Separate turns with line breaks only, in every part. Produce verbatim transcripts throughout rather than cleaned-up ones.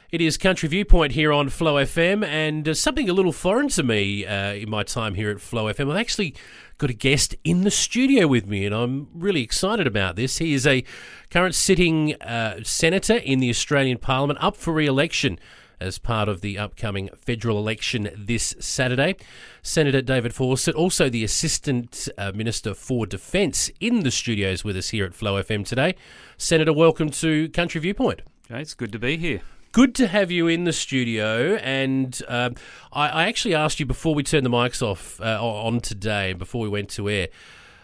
It is Country Viewpoint here on Flow F M, and uh, something a little foreign to me uh, in my time here at Flow F M. I've actually got a guest in the studio with me, and I'm really excited about this. He is a current sitting uh, senator in the Australian Parliament, up for re-election as part of the upcoming federal election this Saturday. Senator David Fawcett, also the Assistant uh, Minister for Defence, in the studios with us here at Flow F M today. Senator, welcome to Country Viewpoint.
Okay, it's good to be here.
Good to have you in the studio, and uh, I, I actually asked you before we turned the mics off uh, on today, before we went to air,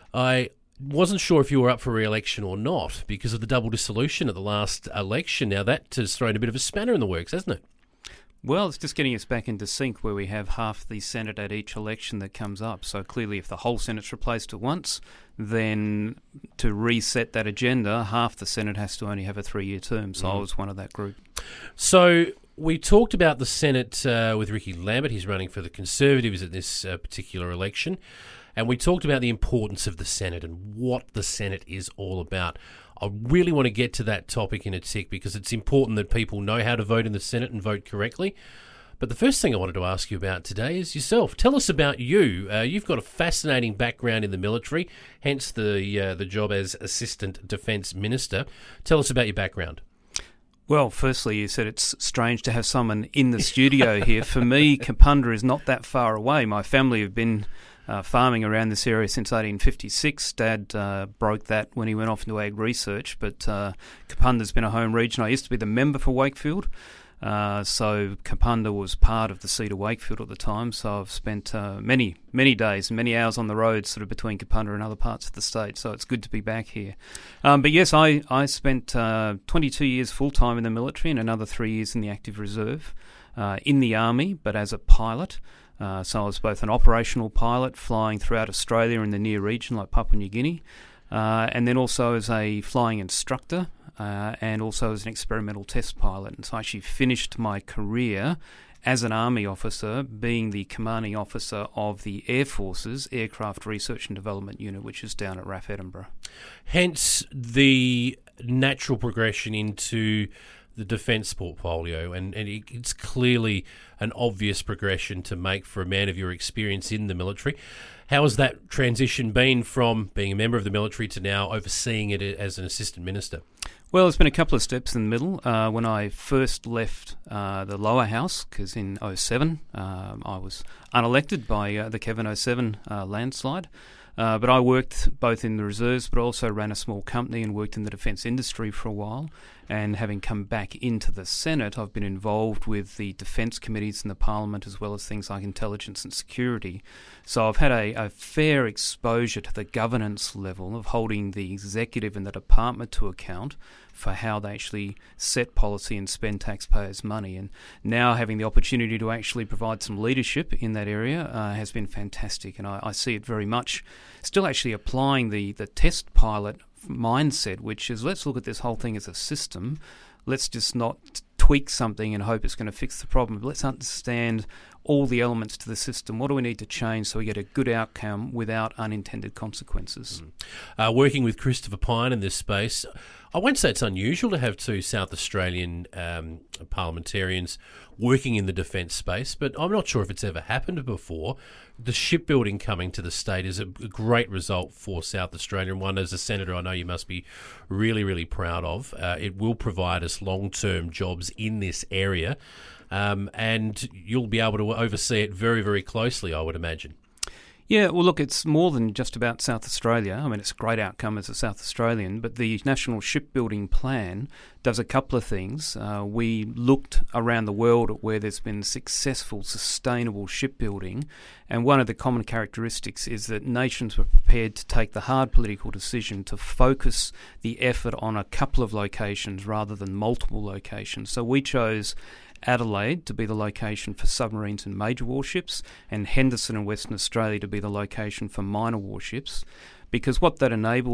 I wasn't sure if you were up for re-election or not because of the double dissolution at the last election. Now that has thrown a bit of a spanner in the works, hasn't it?
Well, it's just getting us back into sync where we have half the Senate at each election that comes up. So clearly if the whole Senate's replaced at once, then to reset that agenda, half the Senate has to only have a three-year term. So mm. I was one of that group.
So we talked about the Senate uh, with Ricky Lambert. He's running for the Conservatives at this uh, particular election. And we talked about the importance of the Senate and what the Senate is all about. I really want to get to that topic in a tick because it's important that people know how to vote in the Senate and vote correctly. But the first thing I wanted to ask you about today is yourself. Tell us about you. Uh, you've got a fascinating background in the military, hence the uh, the job as Assistant Defence Minister. Tell us about your background.
Well, firstly, you said it's strange to have someone in the studio here. For me, Kapunda is not that far away. My family have been Uh, farming around this area since eighteen fifty-six. Dad uh, broke that when he went off into ag research, but uh, Kapunda's been a home region. I used to be the member for Wakefield, uh, so Kapunda was part of the seat of Wakefield at the time, so I've spent uh, many, many days and many hours on the road sort of between Kapunda and other parts of the state, so it's good to be back here. Um, but yes, I, I spent uh, twenty-two years full-time in the military and another three years in the active reserve, uh, in the army, but as a pilot. Uh, so I was both an operational pilot flying throughout Australia and the near region like Papua New Guinea, uh, and then also as a flying instructor uh, and also as an experimental test pilot. And so I actually finished my career as an Army officer being the commanding officer of the Air Force's Aircraft Research and Development Unit, which is down at R A F Edinburgh.
Hence the natural progression into the defence portfolio, and, and it's clearly an obvious progression to make for a man of your experience in the military. How has that transition been from being a member of the military to now overseeing it as an assistant minister?
Well, there's been a couple of steps in the middle. Uh, when I first left uh, the lower house, because in oh seven um, I was unelected by uh, the Kevin oh seven uh, landslide, Uh, but I worked both in the reserves but also ran a small company and worked in the defence industry for a while. And having come back into the Senate, I've been involved with the defence committees in the Parliament as well as things like intelligence and security. So I've had a, a fair exposure to the governance level of holding the executive and the department to account for how they actually set policy and spend taxpayers' money. And now having the opportunity to actually provide some leadership in that area uh, has been fantastic. And I, I see it very much still actually applying the, the test pilot mindset, which is let's look at this whole thing as a system. Let's just not tweak something and hope it's going to fix the problem. Let's understand all the elements to the system. What do we need to change so we get a good outcome without unintended consequences?
Mm. Uh, working with Christopher Pyne in this space, I won't say it's unusual to have two South Australian um, parliamentarians working in the defence space, but I'm not sure if it's ever happened before. The shipbuilding coming to the state is a great result for South Australia, and one as a senator I know you must be really, really proud of. Uh, it will provide us long-term jobs in this area, um, and you'll be able to oversee it very, very closely, I would imagine.
Yeah, well, look, it's more than just about South Australia. I mean, it's a great outcome as a South Australian, but the National Shipbuilding Plan does a couple of things. Uh, we looked around the world at where there's been successful, sustainable shipbuilding, and one of the common characteristics is that nations were prepared to take the hard political decision to focus the effort on a couple of locations rather than multiple locations. So we chose Adelaide to be the location for submarines and major warships, and Henderson in Western Australia to be the location for minor warships, because what that enables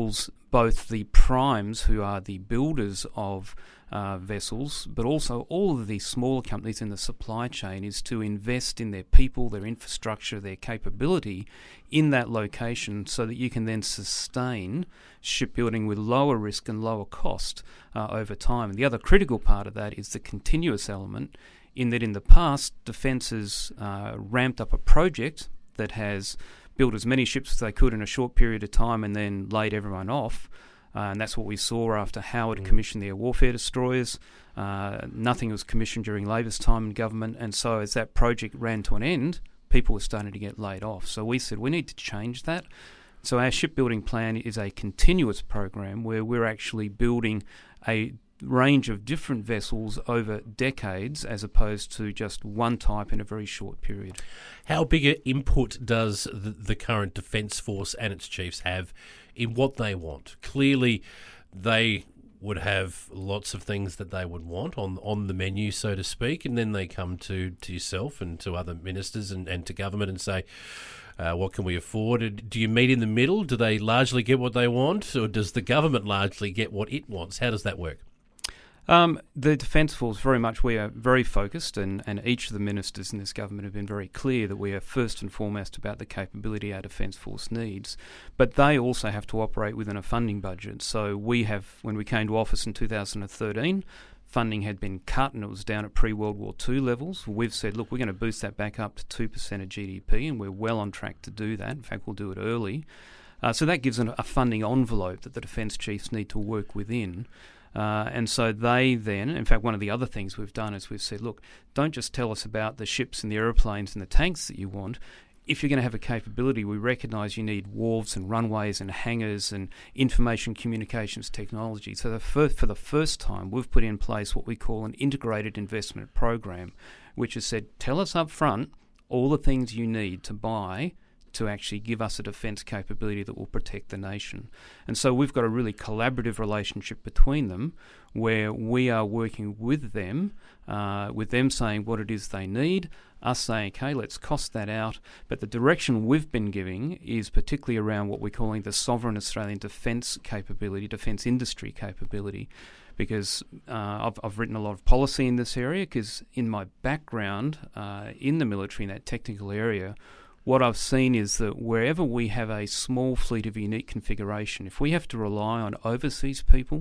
both the primes, who are the builders of uh, vessels, but also all of the smaller companies in the supply chain, is to invest in their people, their infrastructure, their capability in that location so that you can then sustain shipbuilding with lower risk and lower cost uh, over time. And the other critical part of that is the continuous element, in that in the past, Defence has uh, ramped up a project that has built as many ships as they could in a short period of time and then laid everyone off. Uh, and that's what we saw after Howard mm. commissioned the air warfare destroyers. Uh, nothing was commissioned during Labor's time in government. And so as that project ran to an end, people were starting to get laid off. So we said we need to change that. So our shipbuilding plan is a continuous program where we're actually building a range of different vessels over decades as opposed to just one type in a very short period.
How big an input does the, the current Defence Force and its chiefs have in what they want? Clearly, they would have lots of things that they would want on on the menu, so to speak, and then they come to, to yourself and to other ministers and, and to government and say, uh, what can we afford? Do you meet in the middle? Do they largely get what they want, or does the government largely get what it wants? How does that work?
Um, the Defence Force, very much, we are very focused, and, and each of the ministers in this government have been very clear that we are first and foremost about the capability our Defence Force needs. But they also have to operate within a funding budget. So we have, when we came to office in two thousand thirteen, funding had been cut and it was down at pre-World War Two levels. We've said, look, we're going to boost that back up to two percent of G D P, and we're well on track to do that. In fact, we'll do it early. Uh, so that gives an, a funding envelope that the Defence Chiefs need to work within. Uh, and so they then, in fact, one of the other things we've done is we've said, look, don't just tell us about the ships and the aeroplanes and the tanks that you want. If you're going to have a capability, we recognise you need wharves and runways and hangars and information communications technology. So the fir- for the first time, we've put in place what we call an integrated investment program, which has said, tell us up front all the things you need to buy to actually give us a defence capability that will protect the nation. And so we've got a really collaborative relationship between them where we are working with them, uh, with them saying what it is they need, us saying, okay, let's cost that out. But the direction we've been giving is particularly around what we're calling the sovereign Australian defence capability, defence industry capability. Because uh, I've, I've written a lot of policy in this area, because in my background uh, in the military, in that technical area, what I've seen is that wherever we have a small fleet of unique configuration, if we have to rely on overseas people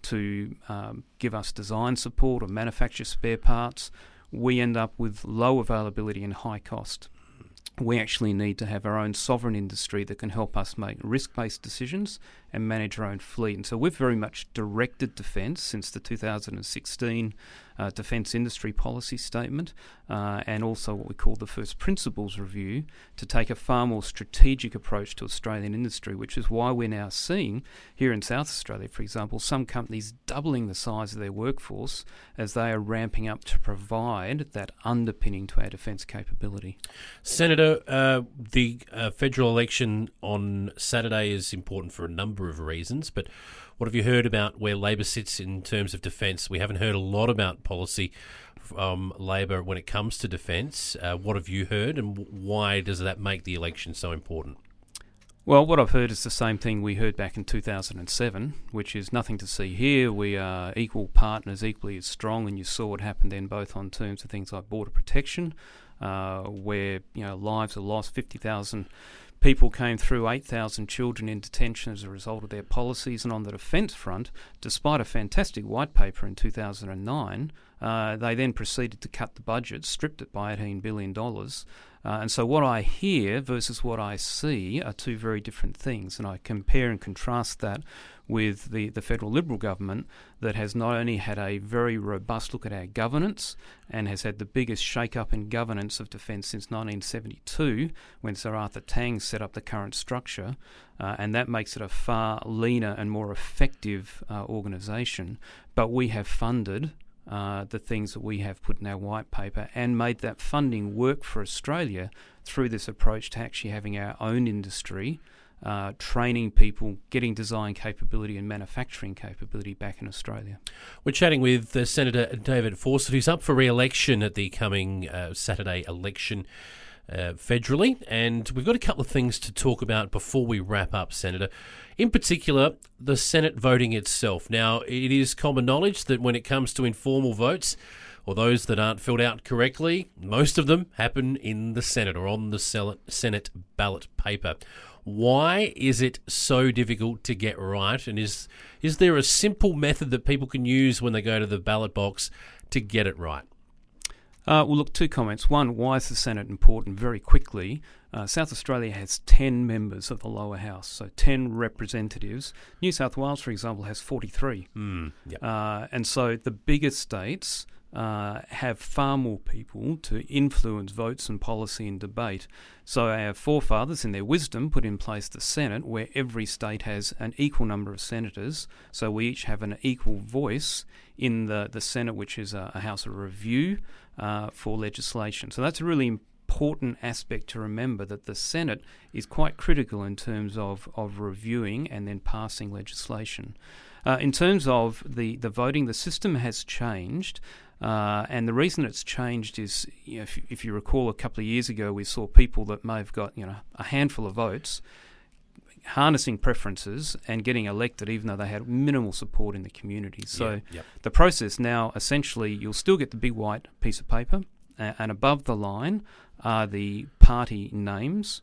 to um, give us design support or manufacture spare parts, we end up with low availability and high cost. We actually need to have our own sovereign industry that can help us make risk-based decisions and manage our own fleet. And so we've very much directed defence since the two thousand sixteen uh, Defence Industry Policy Statement uh, and also what we call the First Principles Review to take a far more strategic approach to Australian industry, which is why we're now seeing here in South Australia, for example, some companies doubling the size of their workforce as they are ramping up to provide that underpinning to our defence capability.
Senator, uh, the uh, federal election on Saturday is important for a number of reasons, but what have you heard about where Labor sits in terms of defence? We haven't heard a lot about policy from Labor when it comes to defence. Uh, what have you heard, and why does that make the election so important?
Well, what I've heard is the same thing we heard back in two thousand seven, which is nothing to see here. We are equal partners, equally as strong, and you saw what happened then both on terms of things like border protection, uh, where you know lives are lost, fifty thousand people came through, eight thousand children in detention as a result of their policies. And on the defence front, despite a fantastic white paper in two thousand nine, uh, they then proceeded to cut the budget, stripped it by eighteen billion dollars. Uh, and so what I hear versus what I see are two very different things. And I compare and contrast that with the, the federal Liberal government that has not only had a very robust look at our governance and has had the biggest shake-up in governance of defence since nineteen seventy-two, when Sir Arthur Tang set up the current structure, uh, and that makes it a far leaner and more effective uh, organisation. But we have funded Uh, the things that we have put in our white paper and made that funding work for Australia through this approach to actually having our own industry, uh, training people, getting design capability and manufacturing capability back in Australia.
We're chatting with uh, Senator David Fawcett, who's up for re-election at the coming uh, Saturday election. uh, federally. And we've got a couple of things to talk about before we wrap up, Senator. In particular, the Senate voting itself. Now, it is common knowledge that when it comes to informal votes, or those that aren't filled out correctly, most of them happen in the Senate or on the Senate ballot paper. Why is it so difficult to get right? And is is there a simple method that people can use when they go to the ballot box to get it right?
Uh, well, look, two comments. One, why is the Senate important? Very quickly, uh, South Australia has ten members of the lower house, so ten representatives. New South Wales, for example, has forty-three.
Mm, yep.
uh, and so the bigger states uh, have far more people to influence votes and policy and debate. So our forefathers, in their wisdom, put in place the Senate, where every state has an equal number of senators, so we each have an equal voice in the, the Senate, which is a, a house of review uh, for legislation. So that's a really important aspect to remember, that the Senate is quite critical in terms of, of reviewing and then passing legislation. Uh, in terms of the, the voting, the system has changed. Uh, and the reason it's changed is, you know, if, if you recall, a couple of years ago we saw people that may have got, you know, a handful of votes harnessing preferences and getting elected even though they had minimal support in the community. So
yeah, yep.
The process now, essentially, you'll still get the big white piece of paper, uh, and above the line are the party names,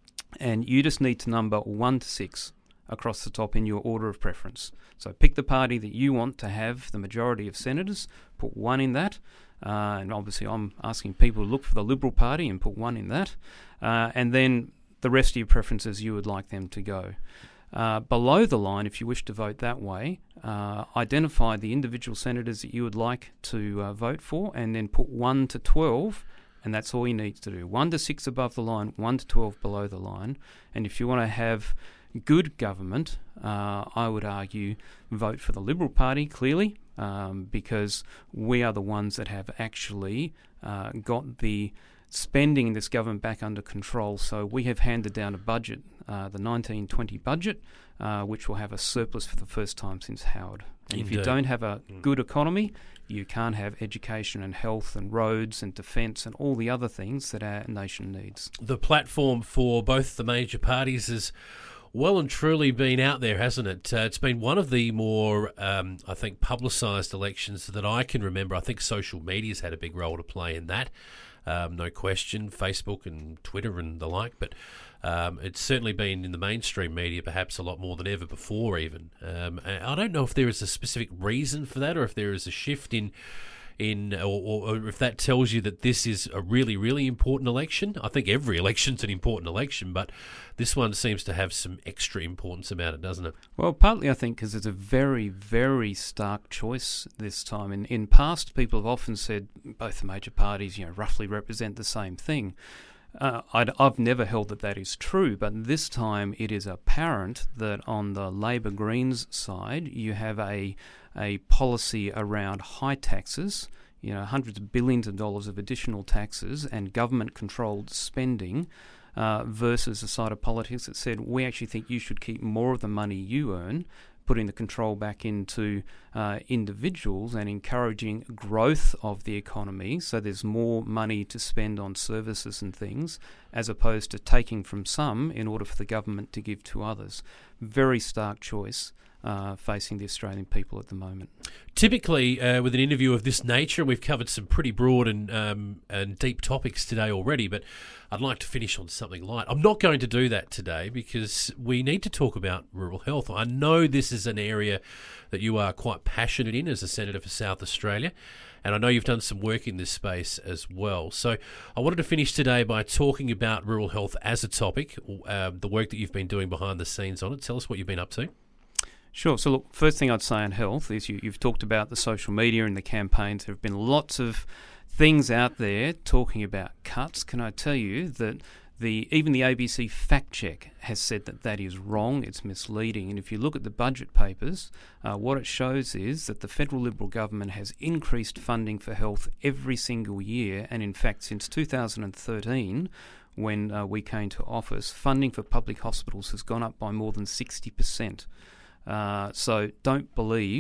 and you just need to number one to six across the top in your order of preference. So pick the party that you want to have the majority of senators, put one in that, uh, and obviously I'm asking people to look for the Liberal Party and put one in that, uh, and then the rest of your preferences you would like them to go. Uh, below the line, if you wish to vote that way, uh, identify the individual senators that you would like to uh, vote for, and then put one to twelve, and that's all you need to do. one to six above the line, one to twelve below the line. And if you want to have good government, uh, I would argue vote for the Liberal Party, clearly, um, because we are the ones that have actually uh, got the spending in this government back under control. So we have handed down a budget, uh, the nineteen twenty budget, uh, which will have a surplus for the first time since Howard. And if you don't have a good economy, you can't have education and health and roads and defence and all the other things that our nation needs.
The platform for both the major parties has well and truly been out there, hasn't it? Uh, it's been one of the more, um, I think, publicised elections that I can remember. I think social media's had a big role to play in that. Um, no question, Facebook and Twitter and the like, but um, it's certainly been in the mainstream media perhaps a lot more than ever before even. Um, I don't know if there is a specific reason for that, or if there is a shift in in, or, or if that tells you that this is a really, really important election. I think every election's an important election, but this one seems to have some extra importance about it, doesn't it?
Well, partly I think because it's a very, very stark choice this time. In in past, people have often said both the major parties, you know, roughly represent the same thing. Uh, I'd, I've never held that that is true, but this time it is apparent that on the Labor Greens side, you have a a policy around high taxes, you know, hundreds of billions of dollars of additional taxes and government-controlled spending, uh, versus a side of politics that said, we actually think you should keep more of the money you earn, putting the control back into uh, individuals and encouraging growth of the economy so there's more money to spend on services and things, as opposed to taking from some in order for the government to give to others. Very stark choice uh, facing the Australian people at the moment.
Typically, uh, with an interview of this nature, we've covered some pretty broad and um, and deep topics today already, but I'd like to finish on something light. I'm not going to do that today because we need to talk about rural health. I know this is an area that you are quite passionate in as a Senator for South Australia, and I know you've done some work in this space as well. So I wanted to finish today by talking about rural health as a topic, uh, the work that you've been doing behind the scenes on it. Tell us what you've been up to.
Sure. So, look, first thing I'd say on health is you, you've talked about the social media and the campaigns. There have been lots of things out there talking about cuts. Can I tell you that the even the A B C fact check has said that that is wrong, it's misleading. And if you look at the budget papers, uh, what it shows is that the federal Liberal government has increased funding for health every single year. And in fact, since two thousand thirteen, when uh, we came to office, funding for public hospitals has gone up by more than sixty percent. Uh, so don't believe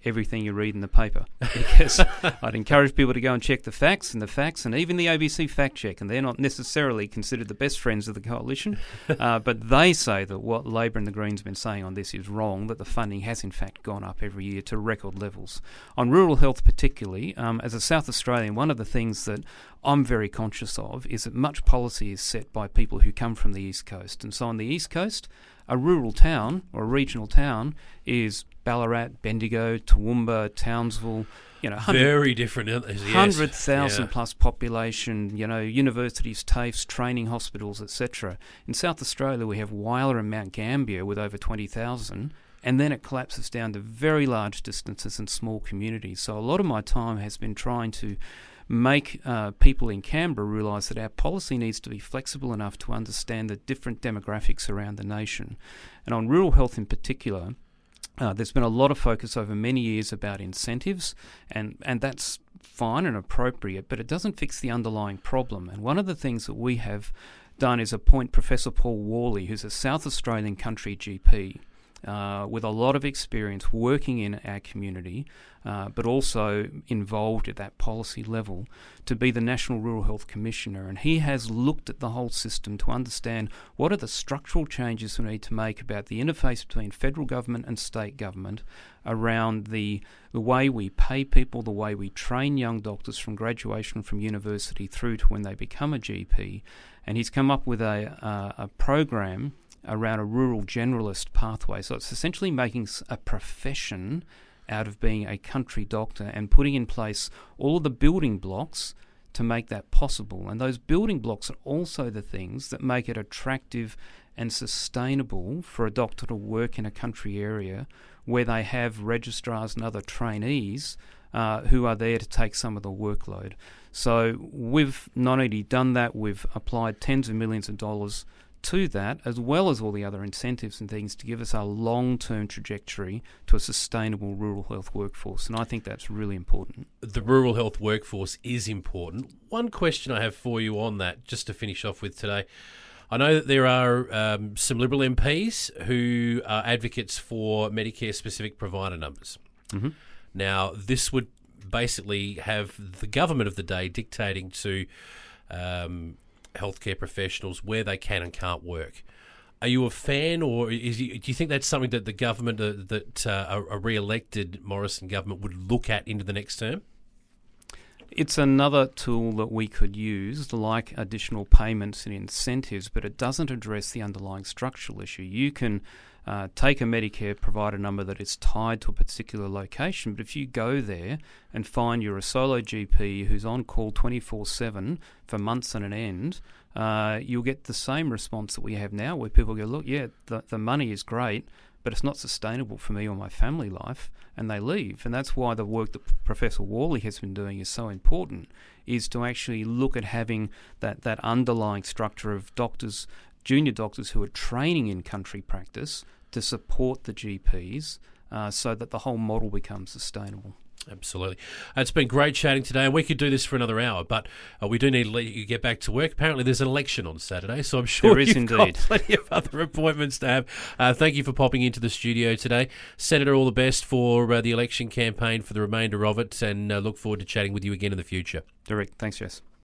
everything you read in the paper, because I'd encourage people to go and check the facts and the facts and even the A B C fact check, and they're not necessarily considered the best friends of the coalition, uh, but they say that what Labor and the Greens have been saying on this is wrong, that the funding has in fact gone up every year to record levels. On rural health particularly, um, as a South Australian, one of the things that I'm very conscious of is that much policy is set by people who come from the East Coast, and so on the East Coast, a rural town or a regional town is Ballarat, Bendigo, Toowoomba, Townsville, you know,
very different. Yes.
Hundred thousand
yeah.
plus population. You know, universities, TAFEs, training hospitals, et cetera. In South Australia, we have Whyalla and Mount Gambier with over twenty thousand, and then it collapses down to very large distances and small communities. So a lot of my time has been trying to make uh, people in Canberra realise that our policy needs to be flexible enough to understand the different demographics around the nation. And on rural health in particular, uh, there's been a lot of focus over many years about incentives, and, and that's fine and appropriate, but it doesn't fix the underlying problem. And one of the things that we have done is appoint Professor Paul Worley, who's a South Australian country G P, Uh, with a lot of experience working in our community, uh, but also involved at that policy level, to be the National Rural Health Commissioner. And he has looked at the whole system to understand what are the structural changes we need to make about the interface between federal government and state government around the, the way we pay people, the way we train young doctors from graduation from university through to when they become a G P. And he's come up with a, a, a program around a rural generalist pathway. So it's essentially making a profession out of being a country doctor and putting in place all of the building blocks to make that possible. And those building blocks are also the things that make it attractive and sustainable for a doctor to work in a country area where they have registrars and other trainees uh, who are there to take some of the workload. So we've not only done that, we've applied tens of millions of dollars to that, as well as all the other incentives and things to give us a long-term trajectory to a sustainable rural health workforce. And I think that's really important.
The rural health workforce is important. One question I have for you on that, just to finish off with today. I know that there are um, some Liberal M Ps who are advocates for Medicare-specific provider numbers.
Mm-hmm.
Now, this would basically have the government of the day dictating to Um, healthcare professionals where they can and can't work. Are you a fan, or is you, do you think that's something that the government, uh, that uh, a, a re-elected Morrison government would look at into the next term?
It's another tool that we could use, like additional payments and incentives, but it doesn't address the underlying structural issue. You can uh, take a Medicare provider number that is tied to a particular location, but if you go there and find you're a solo G P who's on call twenty-four seven for months on an end, uh, you'll get the same response that we have now, where people go, look, yeah, the, the money is great, but it's not sustainable for me or my family life, and they leave. And that's why the work that Professor Worley has been doing is so important, is to actually look at having that, that underlying structure of doctors, junior doctors who are training in country practice to support the G Ps uh, so that the whole model becomes sustainable.
Absolutely. Uh, it's been great chatting today, and we could do this for another hour, but uh, we do need to let you get back to work. Apparently there's an election on Saturday, so I'm sure
there is
you've
indeed.
got plenty of other appointments to have. Uh, thank you for popping into the studio today. Senator, all the best for uh, the election campaign for the remainder of it, and uh, look forward to chatting with you again in the future.
Direct. Thanks, Jess.